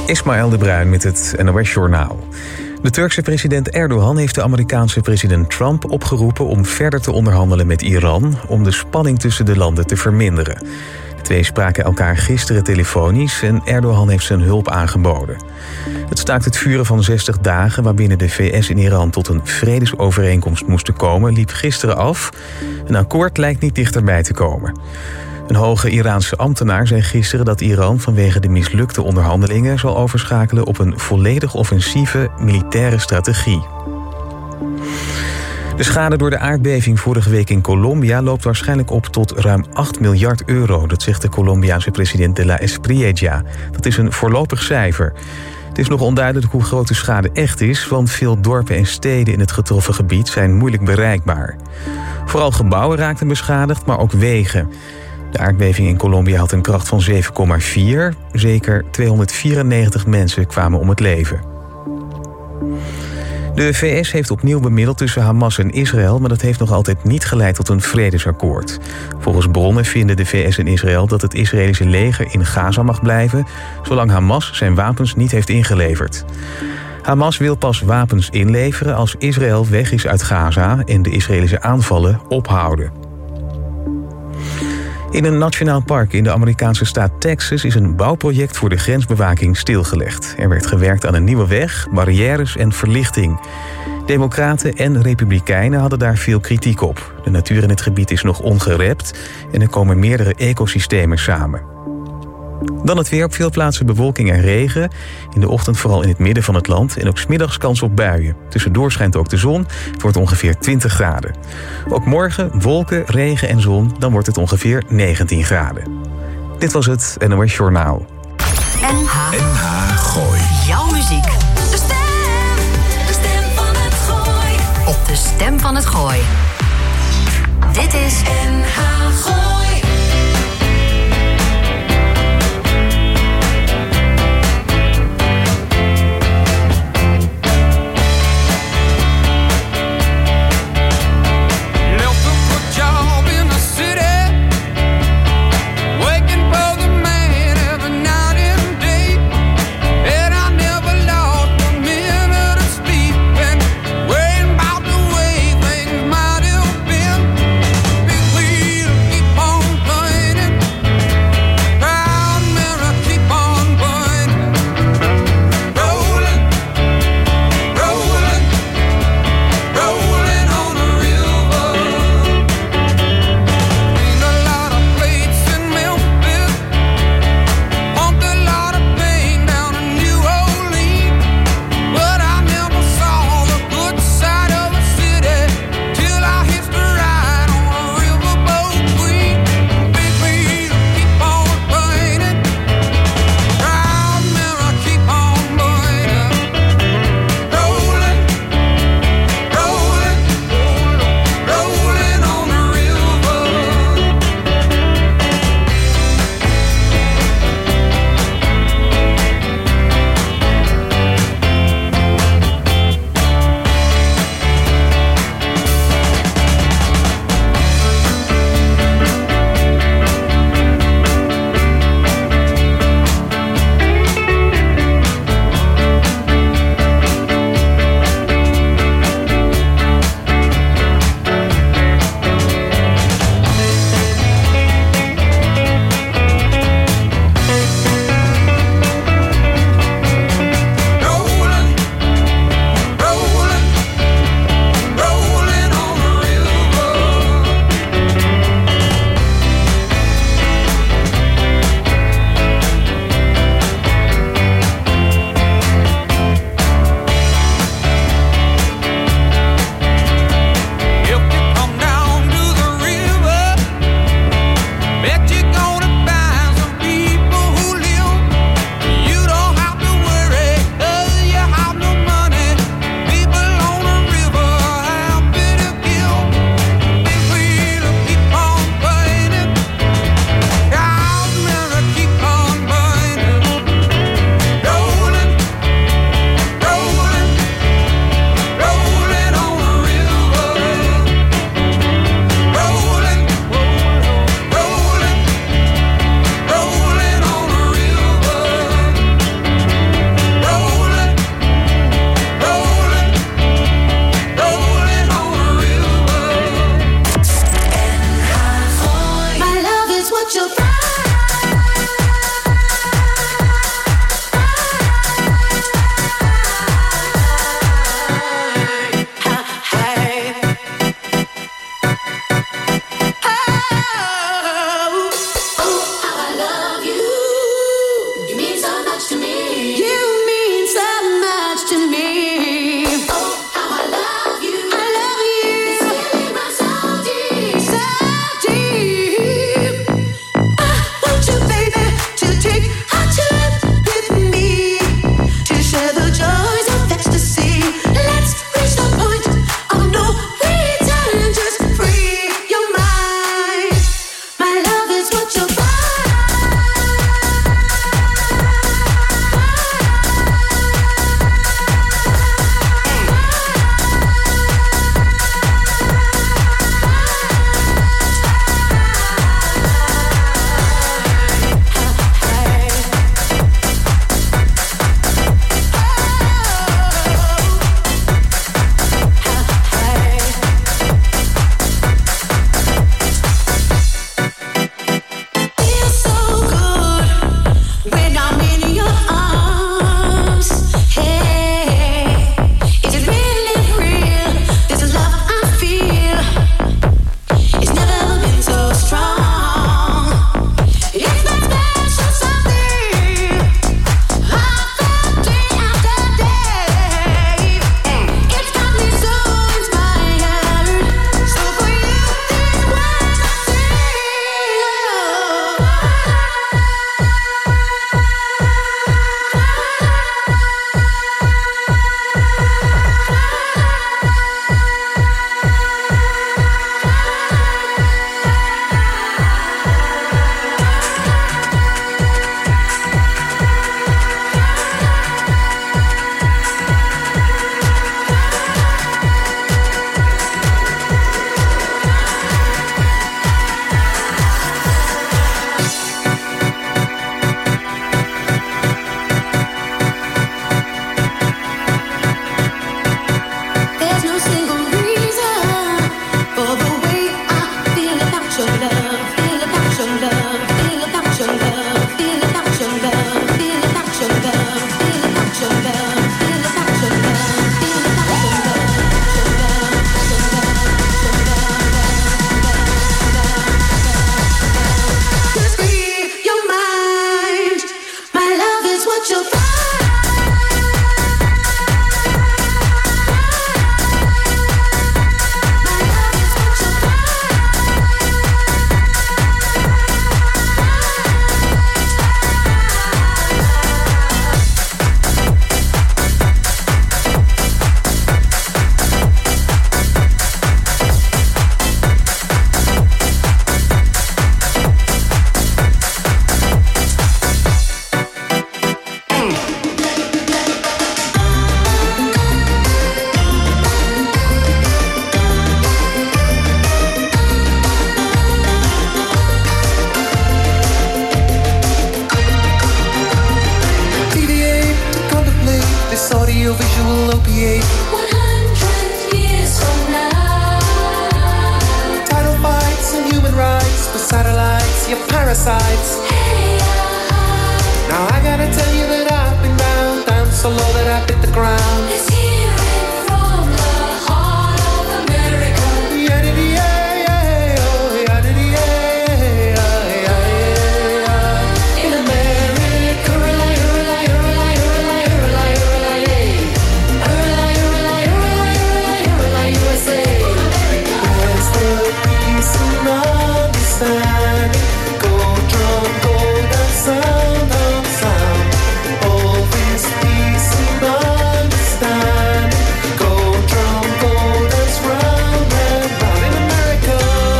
Ismaël de Bruin met het NOS-journaal. De Turkse president Erdogan heeft de Amerikaanse president Trump opgeroepen om verder te onderhandelen met Iran om de spanning tussen de landen te verminderen. De twee spraken elkaar gisteren telefonisch en Erdogan heeft zijn hulp aangeboden. Het staakt het vuren van 60 dagen waarbinnen de VS en Iran tot een vredesovereenkomst moesten komen, liep gisteren af. Een akkoord lijkt niet dichterbij te komen. Een hoge Iraanse ambtenaar zei gisteren dat Iran vanwege de mislukte onderhandelingen zal overschakelen op een volledig offensieve militaire strategie. De schade door de aardbeving vorige week in Colombia loopt waarschijnlijk op tot ruim 8 miljard euro. Dat zegt de Colombiaanse president de la Espriella. Dat is een voorlopig cijfer. Het is nog onduidelijk hoe groot de schade echt is, want veel dorpen en steden in het getroffen gebied zijn moeilijk bereikbaar. Vooral gebouwen raakten beschadigd, maar ook wegen. De aardbeving in Colombia had een kracht van 7,4. Zeker 294 mensen kwamen om het leven. De VS heeft opnieuw bemiddeld tussen Hamas en Israël, maar dat heeft nog altijd niet geleid tot een vredesakkoord. Volgens bronnen vinden de VS en Israël dat het Israëlische leger in Gaza mag blijven, zolang Hamas zijn wapens niet heeft ingeleverd. Hamas wil pas wapens inleveren als Israël weg is uit Gaza en de Israëlische aanvallen ophouden. In een nationaal park in de Amerikaanse staat Texas is een bouwproject voor de grensbewaking stilgelegd. Er werd gewerkt aan een nieuwe weg, barrières en verlichting. Democraten en republikeinen hadden daar veel kritiek op. De natuur in het gebied is nog ongerept en er komen meerdere ecosystemen samen. Dan het weer, op veel plaatsen bewolking en regen. In de ochtend vooral in het midden van het land en ook 's middags kans op buien. Tussendoor schijnt ook de zon. Het wordt ongeveer 20 graden. Ook morgen wolken, regen en zon. Dan wordt het ongeveer 19 graden. Dit was het NOS Journaal. NH Gooi. Jouw muziek. De stem van het Gooi. Op de stem van het Gooi. Dit is NH Gooi. Keep on audiovisual opiate. 100 years from now. Title fights and human rights, the satellites, your parasites. Hey, now I gotta tell you that I've been down so low that I hit the ground. Let's hear it from the heart of America. In America, USA. Where's the peace and understanding? Go drum, go down, sound on sound. All this peace and understanding. Go drum, go dance round and round in America.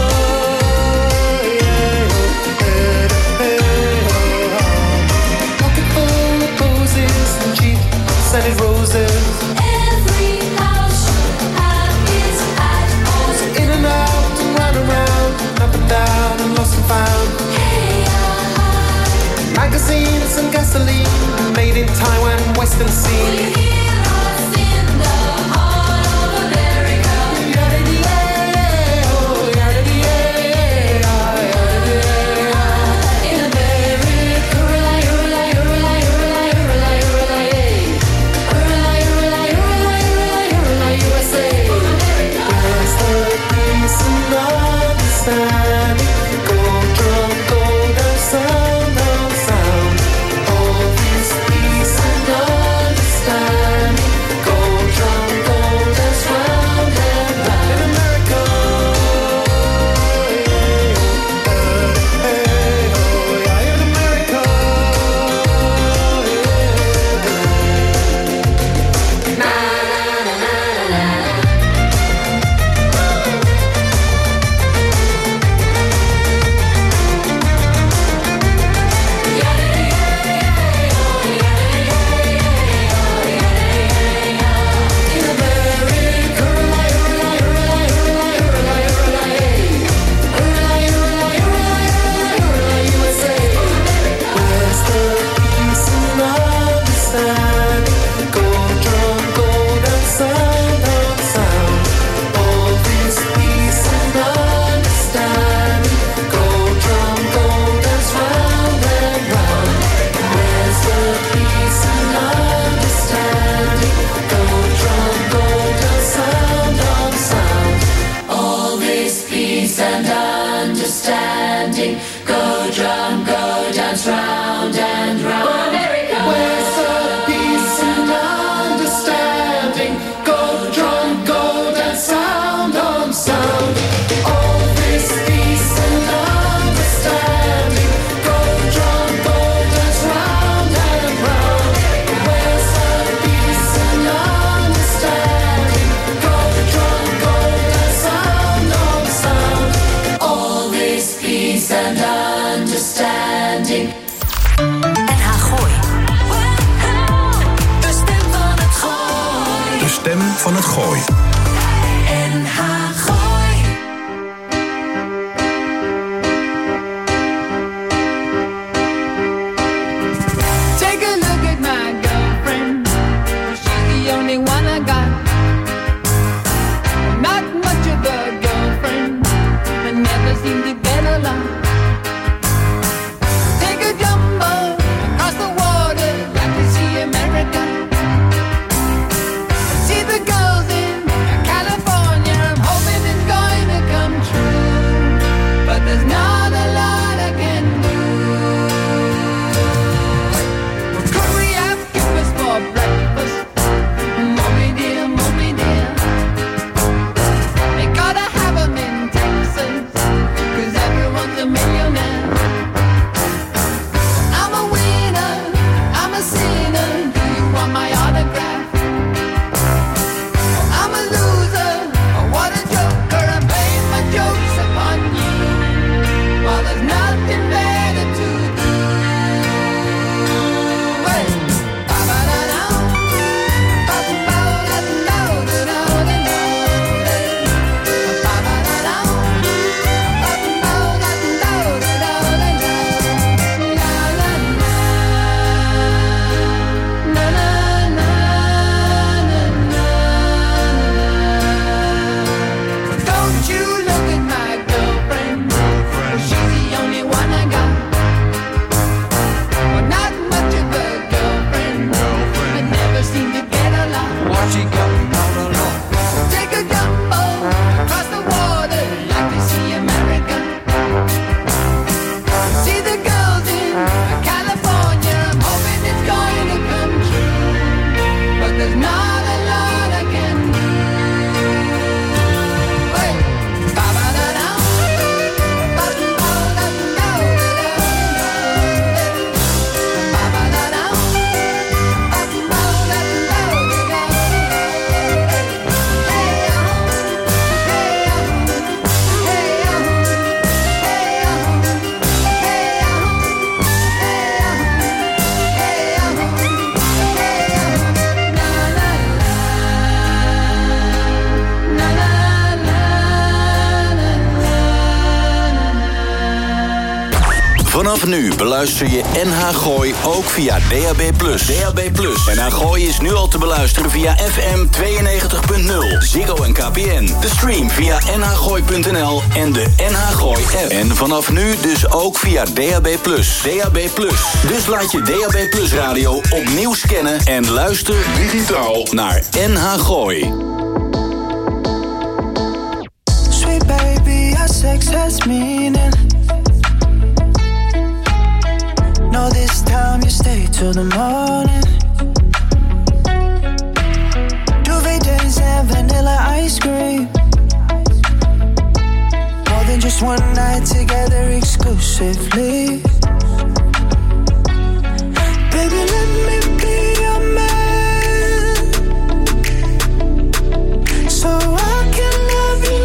Pocket full of posies and cheap scented roses. Every house should have its atmosphere. So in and out and round and round, up and down and lost and found. Magazines and gasoline, made in Taiwan, Western Sea. Will you hear us in the heart of America? In America, USA. Where's the peace and understanding? Go drum, go down, sound on sound. All this peace and understanding. Go drum, go dance round and round in America. In America. Where's the peace and understanding? Go drum, go down, sound on sound. All this peace and understanding. Go drum, go dance round and round. Where's the peace and understanding? Go drum, go down, sound on sound. All this peace and understanding. Go drum, go dance round and round. Where's the peace and understanding? Go drum, go dance, sound on sound. All this peace and understanding. Go drum, go dance round and round. Where's the peace and understanding? Go drum, go dance, sound on sound. All this peace and understanding. NH Gooi. De stem van het gooi. De stem van het gooi. NH Gooi. Take a look at my girlfriend. She's the only one I got. Not much of a girlfriend, but never seemed to get along. Take a jumbo across the water, like to see America. See the girls in Vanaf nu beluister je NH Gooi ook via DAB+. DAB+. NH Gooi is nu al te beluisteren via FM 92.0, Ziggo en KPN. De stream via nhgooi.nl en de NH Gooi app. En vanaf nu dus ook via DAB+. DAB+. Dus laat je DAB+ radio opnieuw scannen en luister digitaal naar NH Gooi. Sweet baby, our sex has meaning. No, this time you stay till the morning. Duvet days and vanilla ice cream. More than just one night together exclusively. Baby, let me be your man, so I can love you.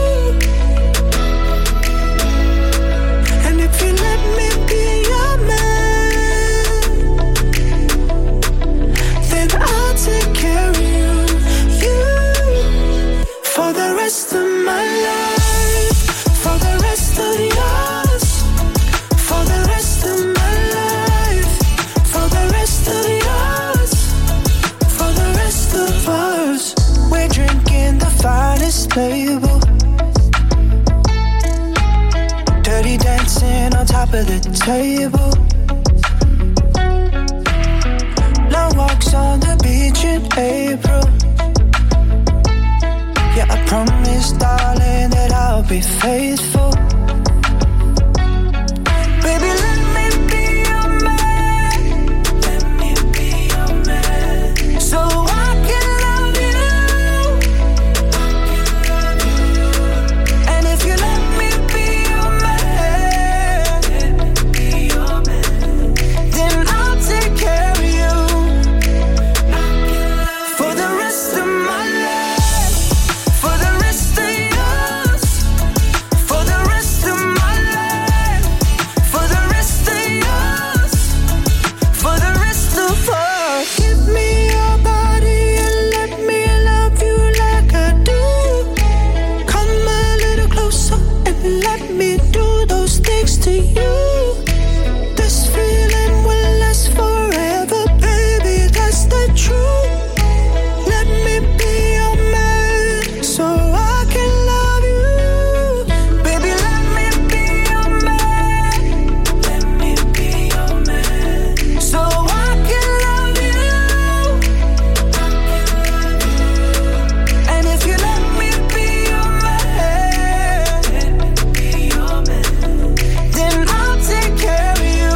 And if you let me be your man, then I'll take care of you, for the rest of my life, for the rest of yours, for the rest of my life, for the rest of yours, for the rest of us. We're drinking the finest label, dirty dancing on top of the table, long walks on the beach in April. Yeah, I promise, darling, that I'll be faithful. Baby, let me be your man. Let me be your man, so I can love you. And if you let me be your man, then I'll take care of you for the rest of my life, for the rest of yours, for the rest of my life, for the rest of yours, for the rest of us. Give me your body and let me love you like I do. Come a little closer and let me do those things to you. This feeling will last forever, baby, that's the truth. Let me be your man, so I can love you. Baby, let me be your man. Let me be your man, so I can love you. And if you let me be your man, then I'll take care of you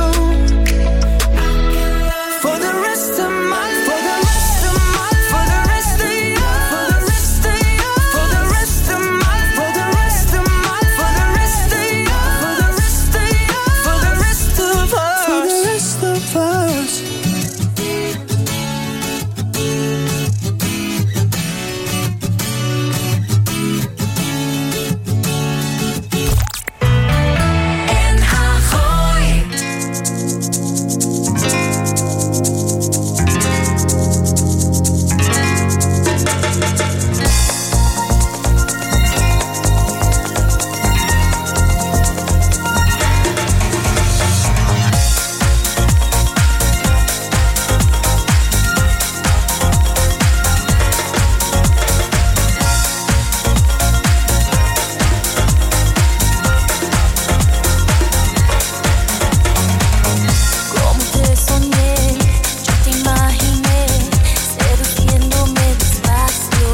for the rest of my life, for the rest of my life, for the rest of yours, for the rest of yours, for the rest of my life, for the rest of my life, for the rest of yours, for the rest of yours, for the rest of us, for the rest of us. NH Gooi. Como te soñé, yo te imaginé, seduciéndome despacio.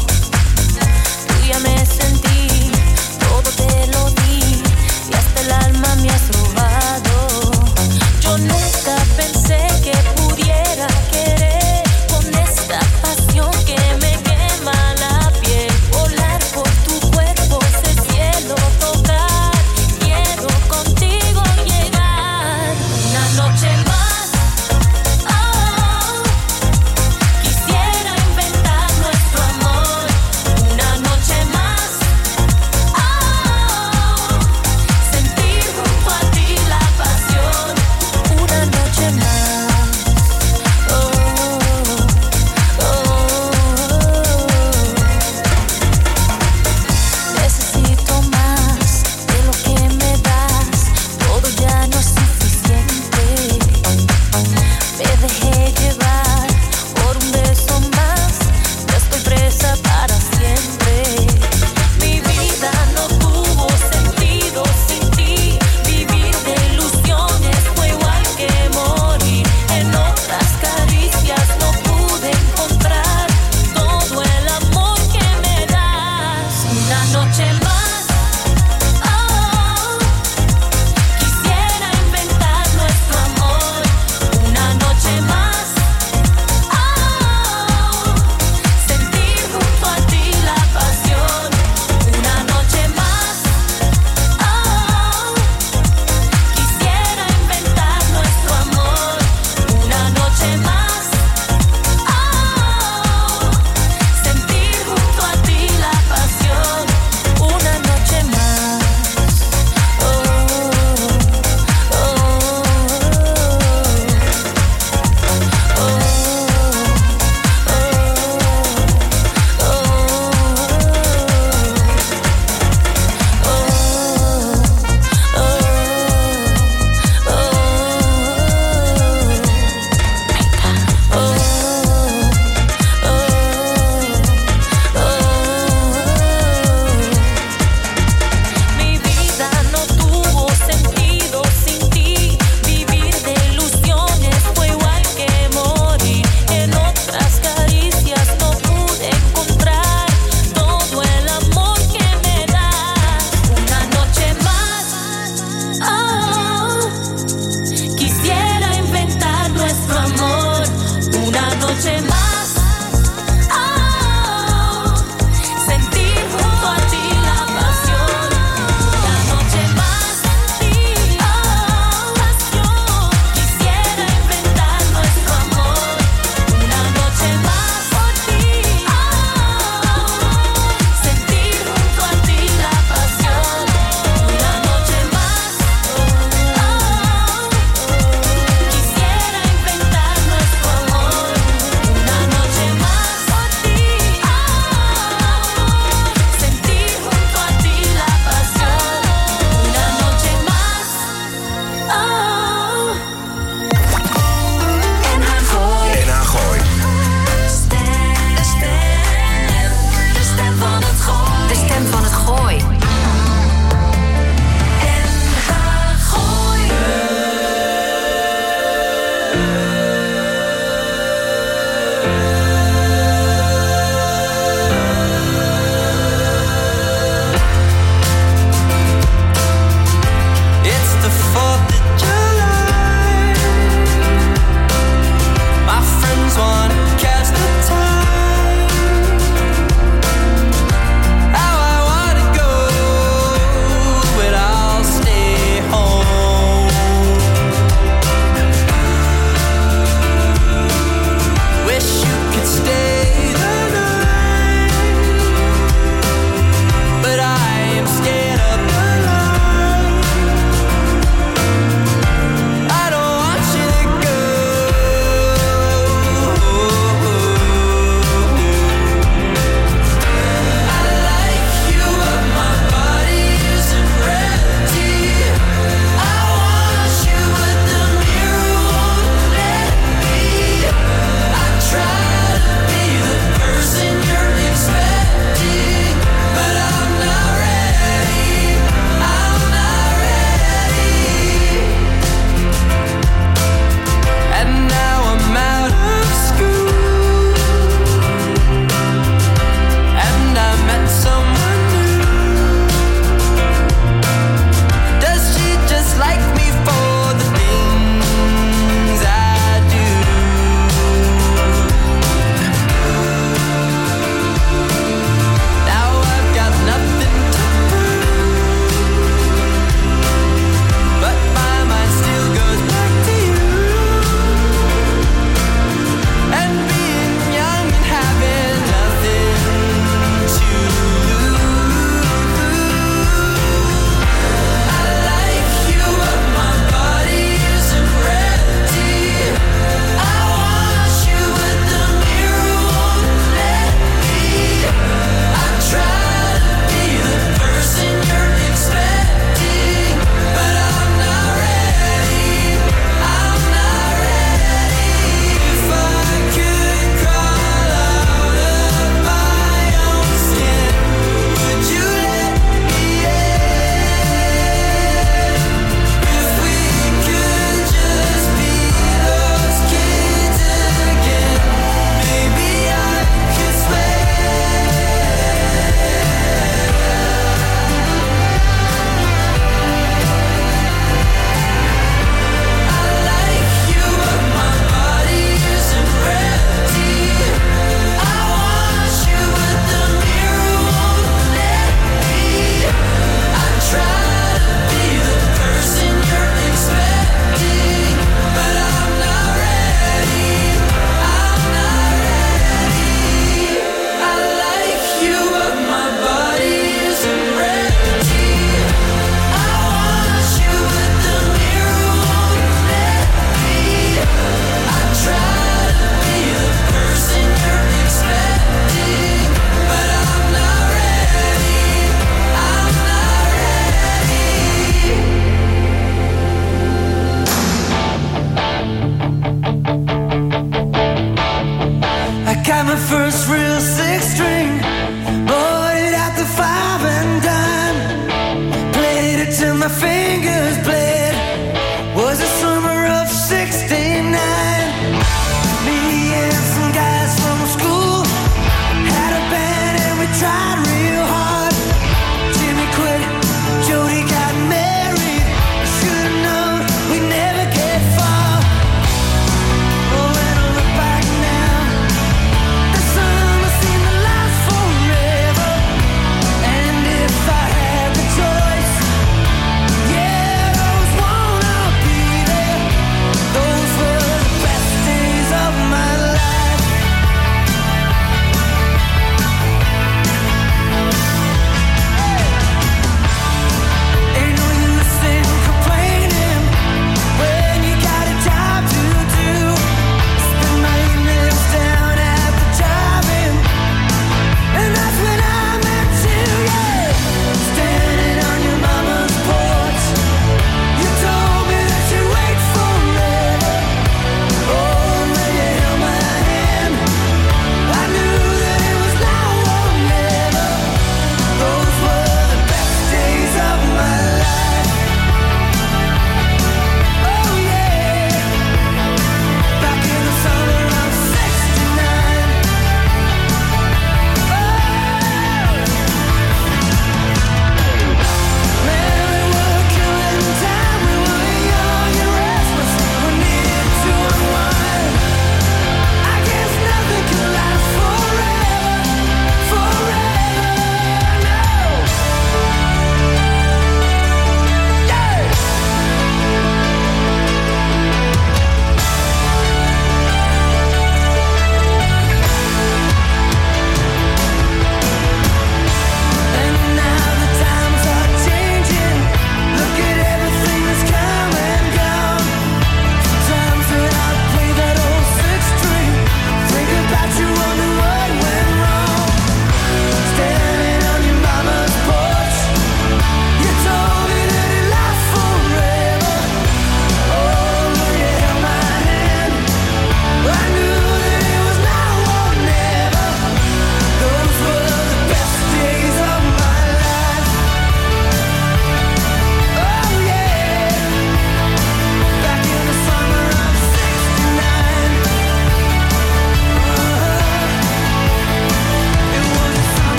Tuya me sentí, todo te lo di, y hasta el alma me has robado. Yo nunca pensé que pudiera querer con esta pasión que me quema la piel. Volar por tu cuerpo, ese cielo tocar, quiero contigo llegar. Una noche más, oh, quisiera inventar nuestro amor. Una noche más, oh, sentir junto a ti la pasión. Una noche más, oh, necesito más de lo que me das. Todo ya no es suficiente.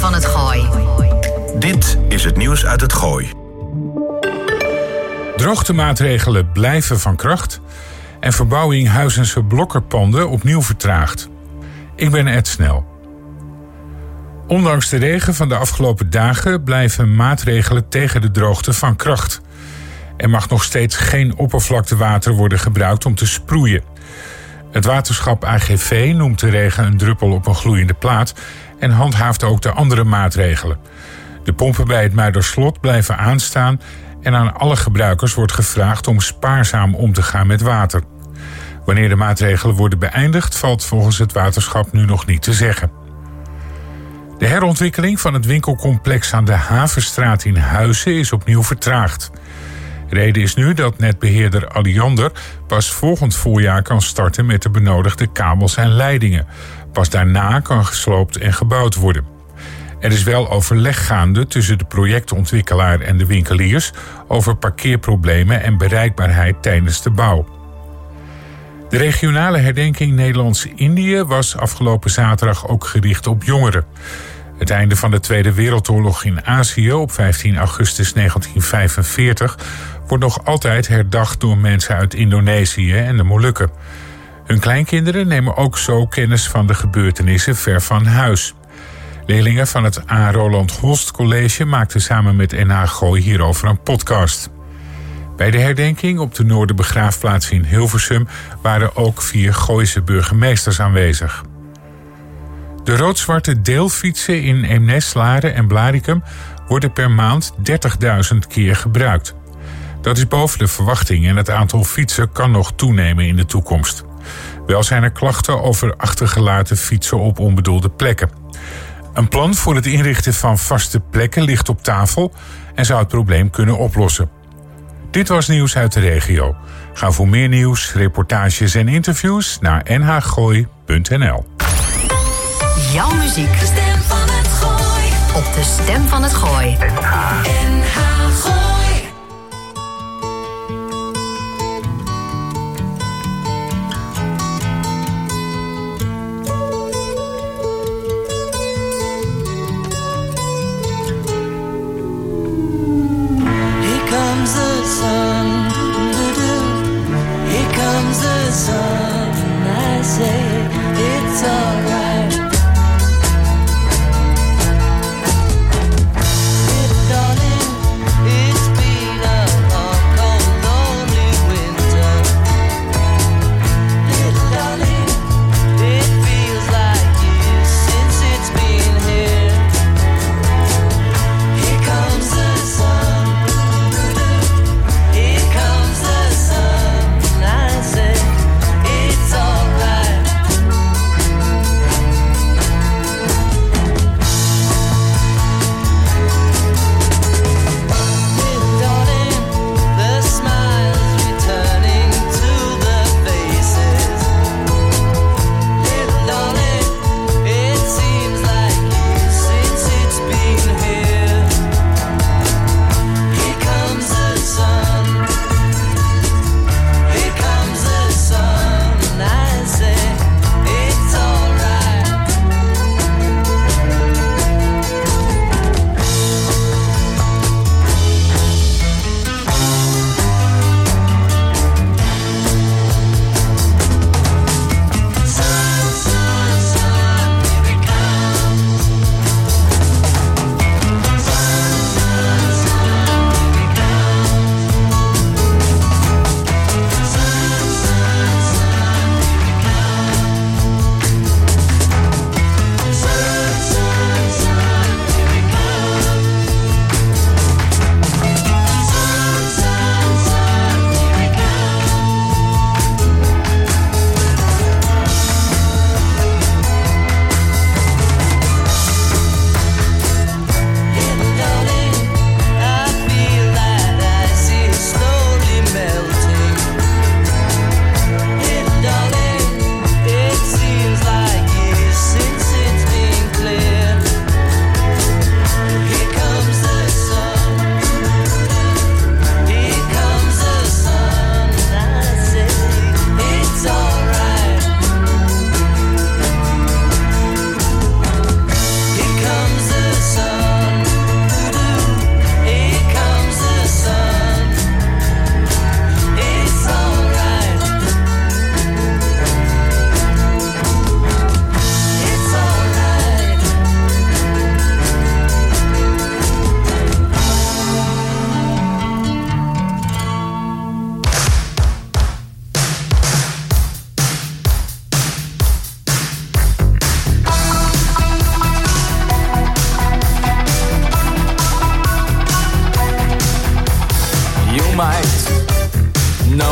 van het Gooi. Dit is het nieuws uit het Gooi. Droogtemaatregelen blijven van kracht en verbouwing Huizense blokkerpanden opnieuw vertraagd. Ik ben Ed Snel. Ondanks de regen van de afgelopen dagen blijven maatregelen tegen de droogte van kracht. Er mag nog steeds geen oppervlaktewater worden gebruikt om te sproeien. Het waterschap AGV noemt de regen een druppel op een gloeiende plaat en handhaaft ook de andere maatregelen. De pompen bij het Muiderslot blijven aanstaan en aan alle gebruikers wordt gevraagd om spaarzaam om te gaan met water. Wanneer de maatregelen worden beëindigd, valt volgens het waterschap nu nog niet te zeggen. De herontwikkeling van het winkelcomplex aan de Havenstraat in Huizen is opnieuw vertraagd. Reden is nu dat netbeheerder Alliander pas volgend voorjaar kan starten met de benodigde kabels en leidingen. Pas daarna kan gesloopt en gebouwd worden. Er is wel overleg gaande tussen de projectontwikkelaar en de winkeliers over parkeerproblemen en bereikbaarheid tijdens de bouw. De regionale herdenking Nederlands-Indië was afgelopen zaterdag ook gericht op jongeren. Het einde van de Tweede Wereldoorlog in Azië op 15 augustus 1945 wordt nog altijd herdacht door mensen uit Indonesië en de Molukken. Hun kleinkinderen nemen ook zo kennis van de gebeurtenissen ver van huis. Leerlingen van het A. Roland Holst College maakten samen met NH Gooi hierover een podcast. Bij de herdenking op de Noorderbegraafplaats in Hilversum waren ook 4 Gooise burgemeesters aanwezig. De rood-zwarte deelfietsen in Eemnes, Laren en Blaricum worden per maand 30.000 keer gebruikt. Dat is boven de verwachting en het aantal fietsen kan nog toenemen in de toekomst. Wel zijn er klachten over achtergelaten fietsen op onbedoelde plekken. Een plan voor het inrichten van vaste plekken ligt op tafel en zou het probleem kunnen oplossen. Dit was nieuws uit de regio. Ga voor meer nieuws, reportages en interviews naar nhgooi.nl. Jouw muziek. De stem van het Gooi. Op de stem van het Gooi. NH Gooi. Here comes the sun, here comes the sun, and I say it's alright. Darling, it's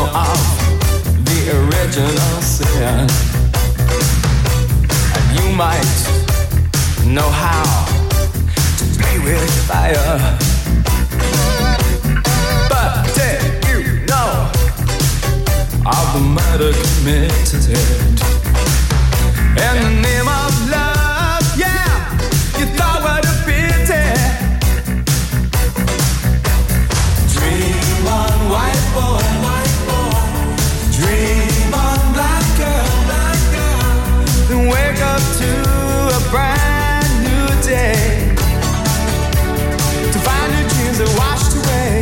know of the original sin, and you might know how to play with fire. But did you know of the murder committed in the name of love? Yeah, you thought what a pity. Dream on, white boy, white boy. Dream on, black girl, black girl. Then wake up to a brand new day, to find your dreams are washed away.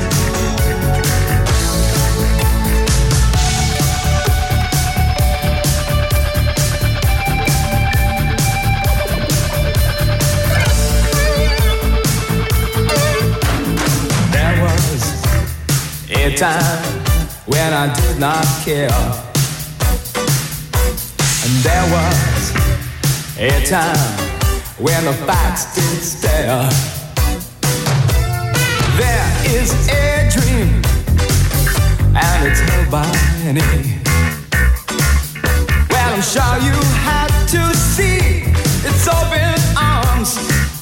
A time when I did not care, and there was a time when the facts did stare. There is a dream, and it's held by many. Well, I'm sure you had to see its open arms.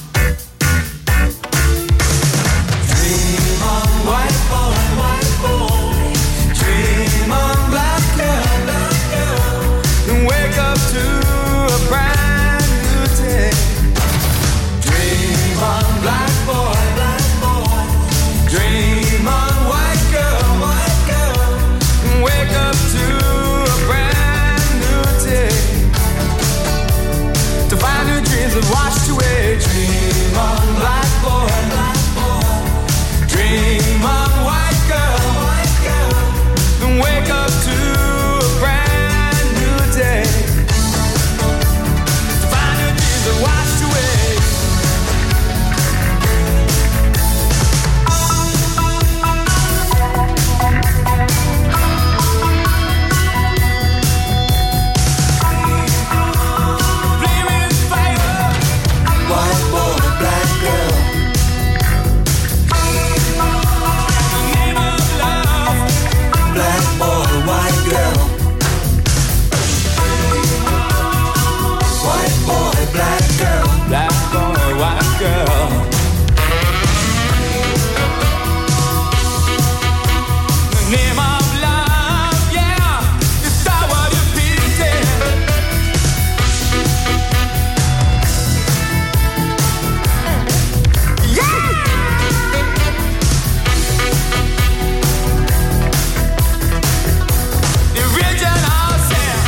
Dream on, white boy, white boy. Dream on, black girl, black girl. Then wake up to a brand new day. Dream on, black boy, black boy. Dream on, white girl, white girl. Then wake up to a brand new day, to find your dreams have washed away. Dream on, black boy, black boy. Dream on, white girl, white girl. Then wake up to a brand new day, to find your dreams have washed away. Flaming fire, white boy, black girl. Name of love, black boy, white girl. White boy, black girl. Black boy, white girl. The name of love, yeah, it's not what you pity. Yeah! The original sin.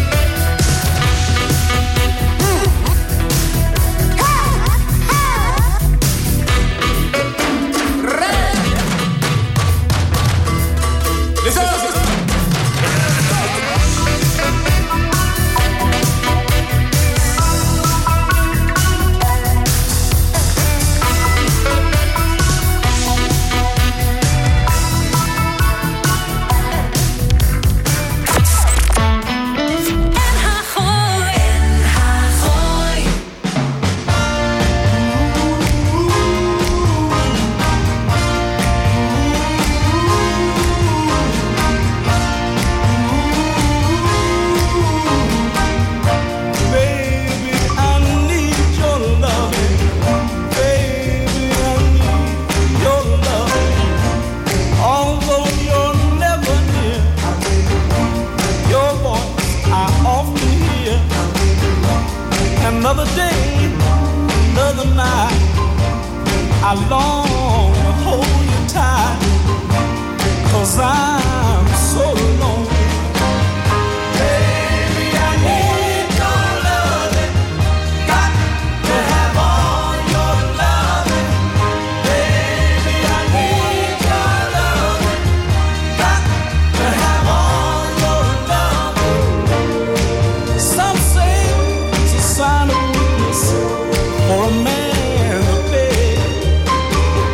Another day, another night, I long to hold you tight, 'cause I'm so lonely. Baby, I need your loving, got to have all your loving. Baby, I need your loving, got to have all your loving. Some say it's a sign of weakness for a man to beg,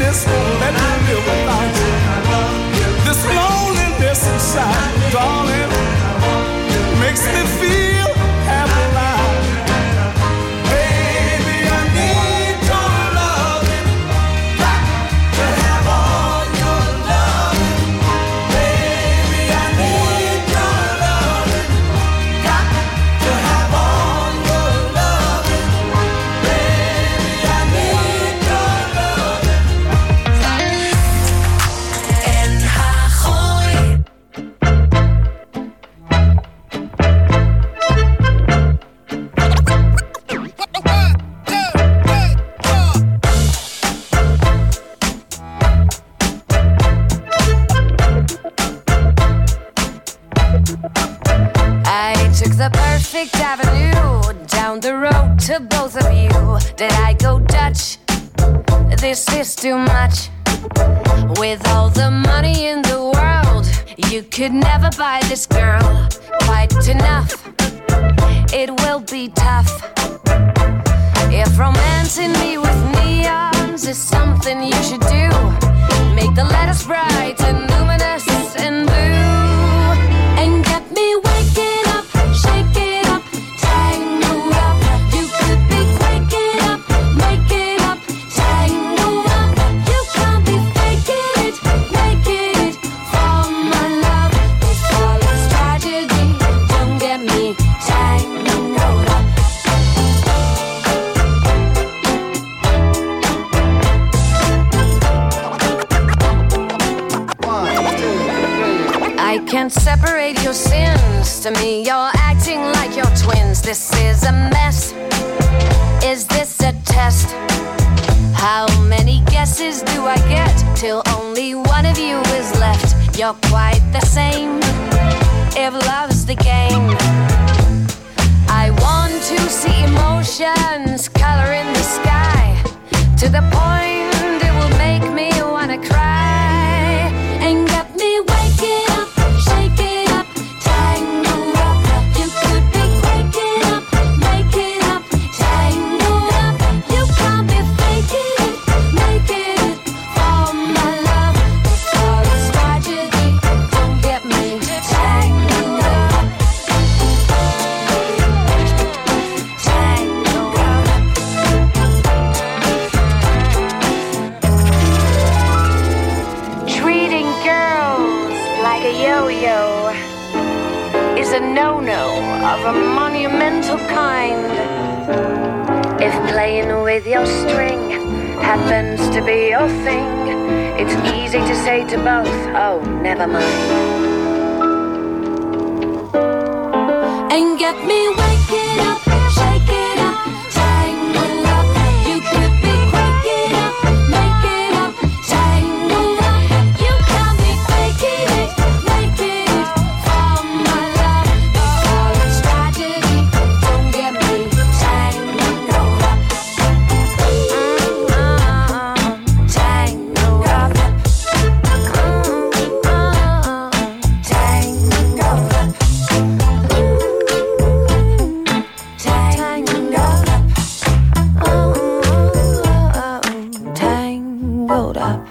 this won't let me live without you. This loneliness inside, darling, makes me feel half alive. Baby, I need your loving, got to have all your loving. Baby, I need your loving, got to have all your loving. Baby, I need your loving. NH Gooi. I took the perfect avenue down the road to both of you. Did I go Dutch? This is too much. With all the money in the world, you could never buy this girl quite enough. It will be tough. If romancing me with neons is something you should do, make the letters bright and luminous and blue, and get me waking up, shaking up, tangled up. You could be waking up, making up, tangled up. You can't be faking it, making it for my love. This all is tragedy. Don't get me tangled up. I can't separate your sins. To me, you're acting like you're twins. This is a mess. Is this a test? How many guesses do I get till only one of you is left? You're quite the same. If love's the game, I want to see emotions color in the sky, to the point it will make me wanna cry, and get me waking up, shaking up, tangled up. You could be waking up, making up, tangled up. You can't be faking it, making it for my love. This all is tragedy. Don't get me tangled up, tangled up. Treating girls like a yo-yo is a no-no of a monumental kind. If playing with your string happens to be your thing, it's easy to say to both, oh, never mind. And get me waking up, shaking up, tangled up. You could be waking up, making up, tangled up. You can't be faking it, making it for my love. This all is tragedy. Don't get me tangled up. Tangled up. Tangled up. Tangled up. Tangled up.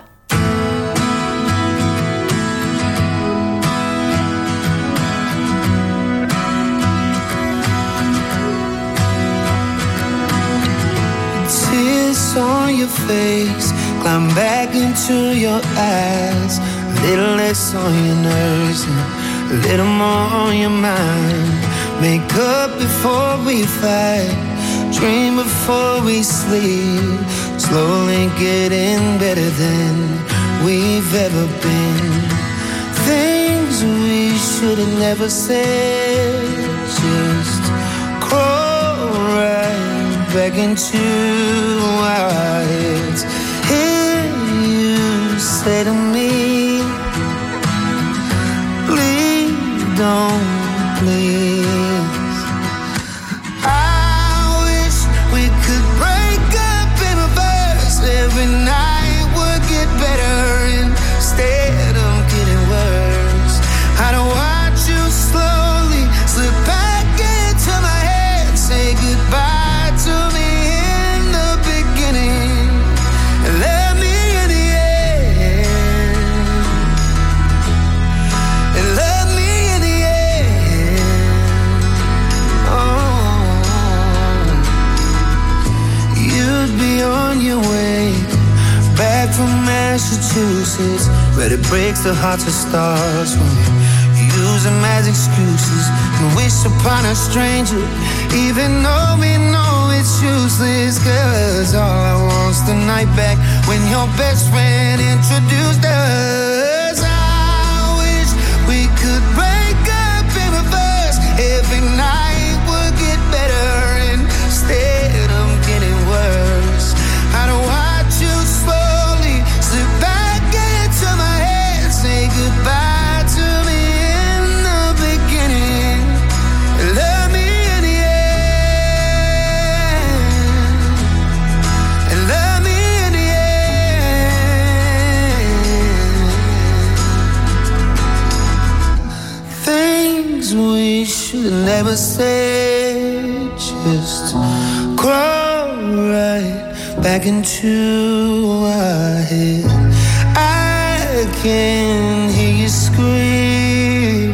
Tears on your face, climb back into your eyes. A little less on your nerves and a little more on your mind. Make up before we fight, dream before we sleep. Slowly getting better than we've ever been. Things we should have never said, just crawl right back into our heads. Hear you say to me, please don't, please. I wish we could break up in reverse. Every night would get better instead of getting worse. I don't watch you slowly slip back into my head. Say goodbye to me in the beginning, and let me in the back from Massachusetts, but it breaks the hearts of stars when we use them as excuses and wish upon a stranger, even though we know it's useless. Cause all I want's the night back when your best friend introduced us. I wish we could break up in reverse. Every night would get better instead of getting worse. I'd watch you slowly slip back into my head, say goodbye to me in the beginning, love me in the end, and love me in the end. Things we should never say, just crawl right back into our head. I can hear you scream,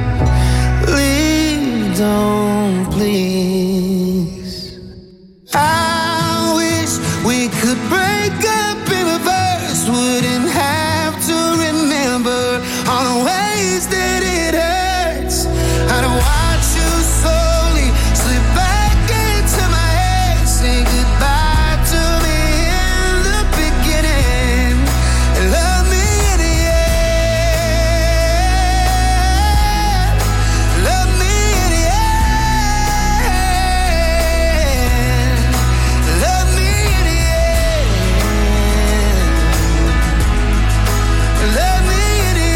please don't, please. I wish we could break up in reverse, wouldn't have to remember all the ways that it hurts. I'd watch you slowly slip back into my head, say goodbye to me in the beginning, and love me in the end, love me in the end, love me in the end, love me in the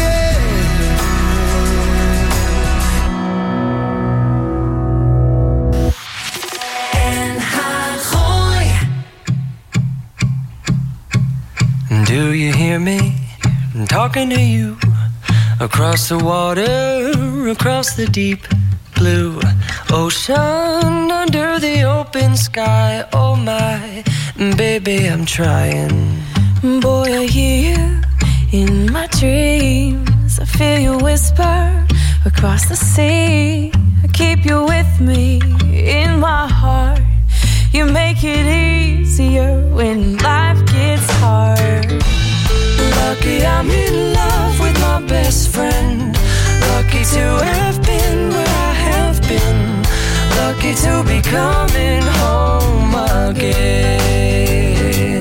Do you hear me? I'm talking to you across the water, across the deep blue ocean, under the open sky. Oh my, baby, I'm trying. Boy, I hear you in my dreams. I feel you whisper across the sea. I keep you with me in my heart. You make it easier when life gets hard. Lucky I'm in love with my best friend. Lucky to have been where I have been. Lucky to be coming home again.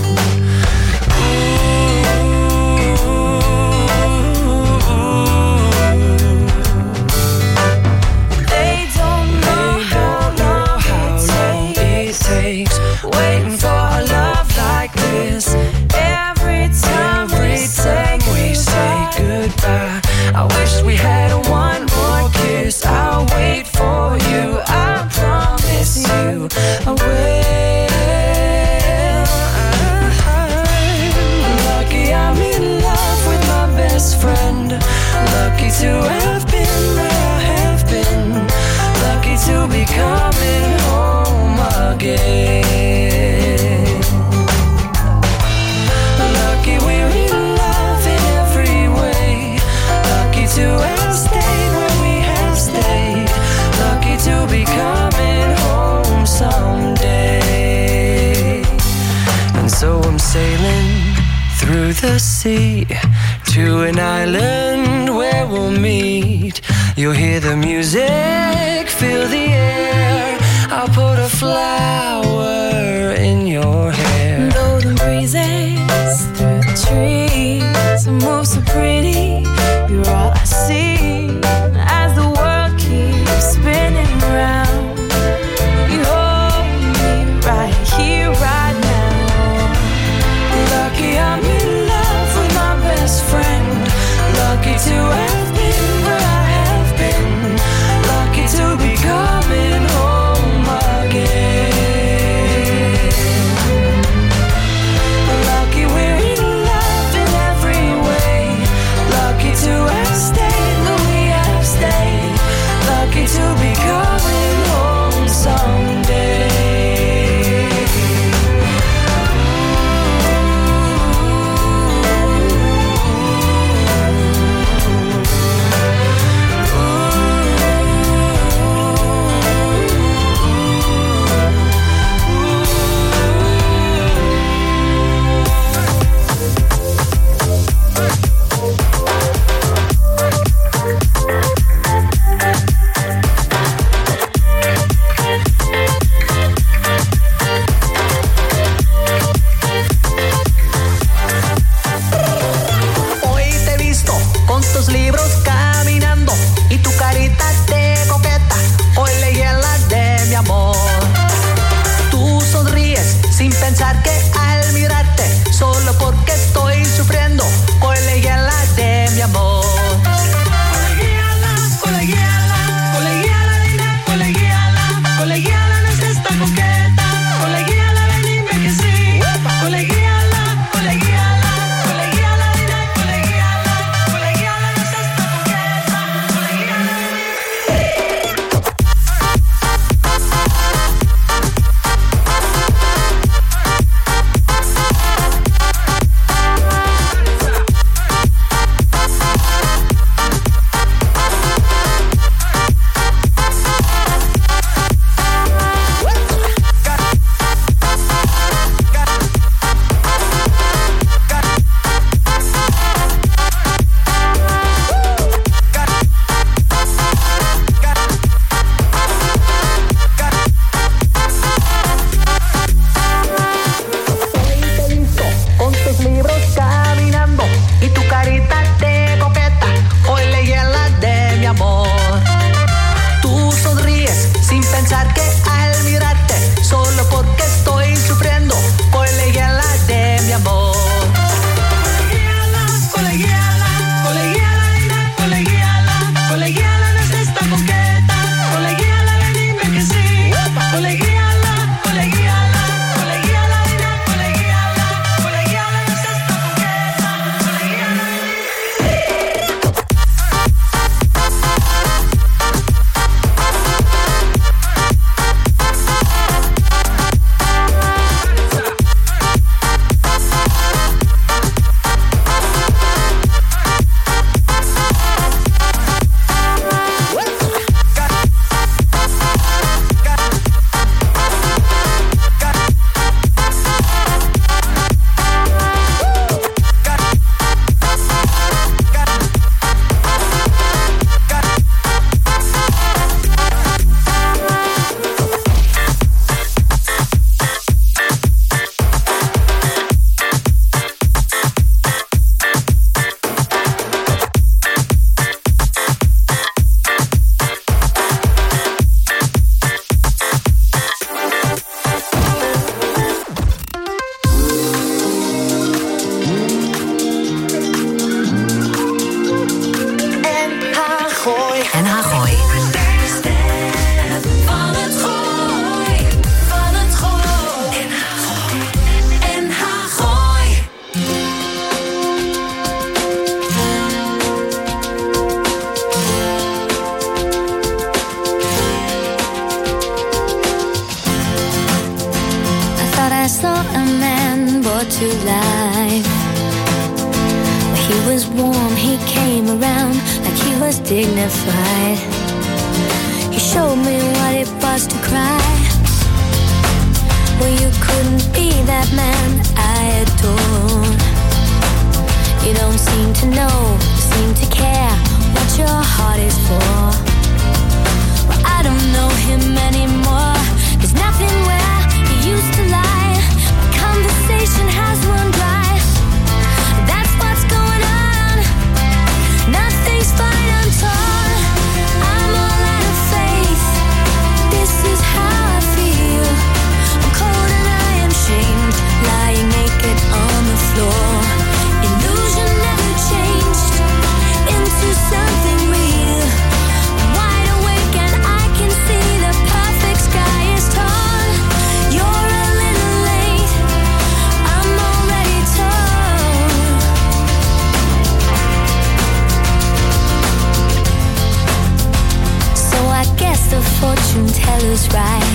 They don't know how it takes waiting for a love like this. Every time we say goodbye, I wish we had one more kiss. I'll wait for you, I promise you I will. Lucky I'm in love with my best friend. Lucky to have been where I have been. Lucky to be coming home again. Lucky we're in love in every way. Lucky to have stayed where we have stayed. Lucky to be coming home someday. And so I'm sailing through the sea to an island where we'll meet. You'll hear the music, feel the air. I'll put a flower in your hair. Though the breezes through the trees move so pretty, you're all I see as the world keeps spinning round. You hold me right here, right now. Lucky I'm in love with my best friend. Lucky to have been where I have been. Lucky to be coming home again. was warm, he came around like he was dignified. He showed me what it was to cry. Well, you couldn't be that man I adore. You don't seem to know, seem to care what your heart is for. Well, I don't know him anymore. There's nothing where he used to lie. My conversation has run dry. That's what's going on. Nothing's fine, I'm torn. I'm all out of faith. This is how I feel. I'm cold and I am shamed, lying naked on the floor. Illusion never changed into something real. I'm wide awake and I can see the perfect sky is torn. You're a little late, I'm already torn. So I guess the fortune teller's right.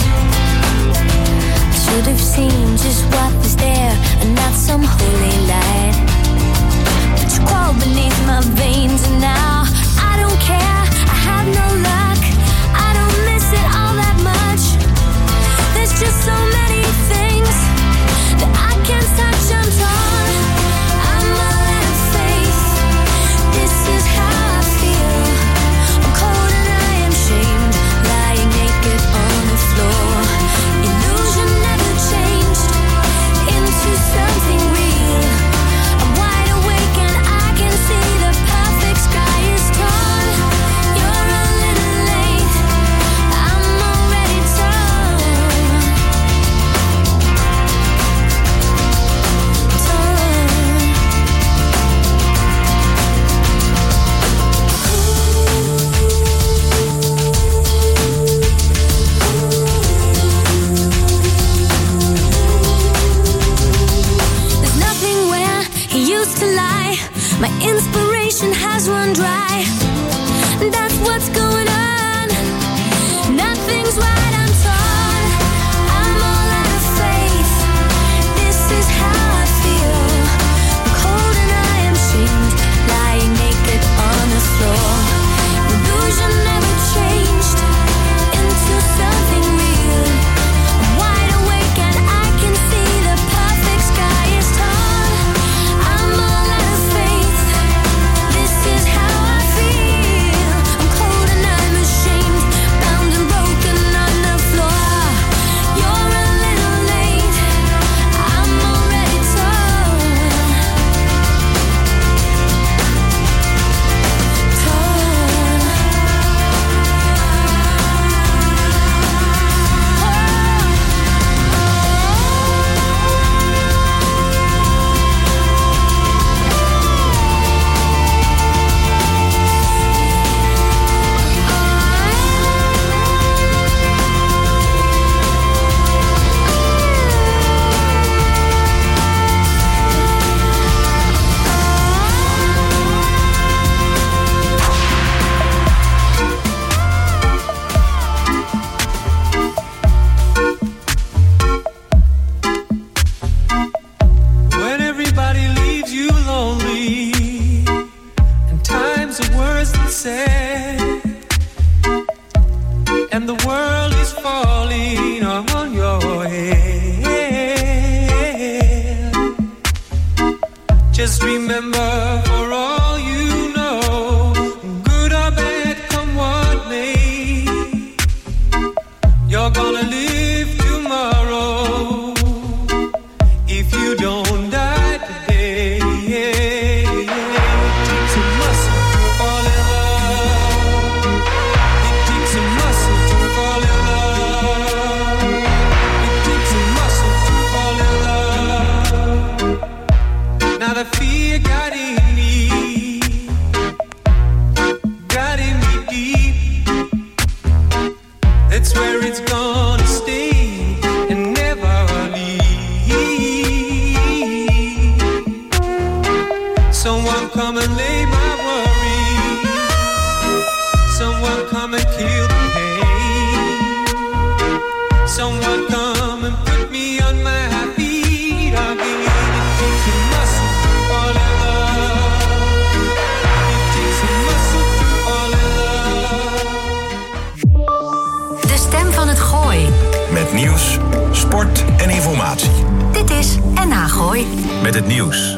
I should have seen just what was there and not some holy light. But you crawled beneath my veins and now I don't care, I have no luck. I don't miss it all that much. There's just so many things that I can't touch, I'm torn. I'm all out of faith. This is how I feel. I'm cold and I am shamed, lying naked on the floor. Illusion never changed into something real. I'm wide awake and I can see the perfect sky is torn. You're a little late, I'm already torn. There's nothing where he used to lie. My inspiration has run dry. That's what's going on. Nothing's right, I'm torn. I'm all out of faith. This is how I feel. I'm cold and I am shamed, lying naked on the floor. Illusion never changed into something real. I'm wide awake and I can see the perfect sky is torn. I'm all out of faith. This is how I feel. I'm cold and I'm ashamed, bound and broken on the floor. You're a little late, I'm already torn. When everybody leaves you lonely and times are worse than sad, and the world is falling on your head, just remember, for all you know, good or bad, come what may, you're gonna live tomorrow. If you don't die today, it takes a muscle to fall in love. It takes a muscle to fall in love. It takes a muscle to fall in love. Now the fear got in me deep. That's where it's gonna stay and never leave. Someone come and lay my worry. Someone come and kill the pain. Someone come and put me on my feet again. It takes a muscle to fall in love. Met het nieuws